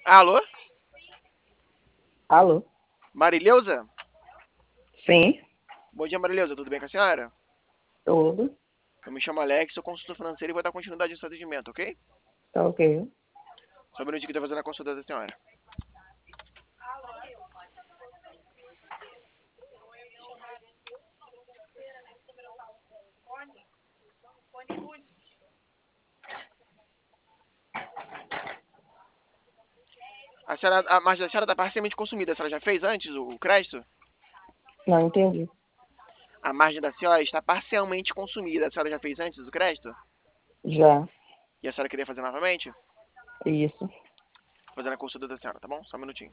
Alô? Alô? Marileuza? Sim, Bom dia, Marileuza. Tudo bem com a senhora? tudo. Eu me chamo Alex, sou consultor financeiro e vou dar continuidade ao seu atendimento, ok? Tá ok. Só um minutinho que eu tô fazendo a consulta da senhora. A margem da senhora está parcialmente consumida. A senhora já fez antes o crédito? Não entendi. A margem da senhora está parcialmente consumida. A senhora já fez antes o crédito? Já. E a senhora queria fazer novamente? Isso. Fazendo a consulta da senhora, tá bom? Só um minutinho.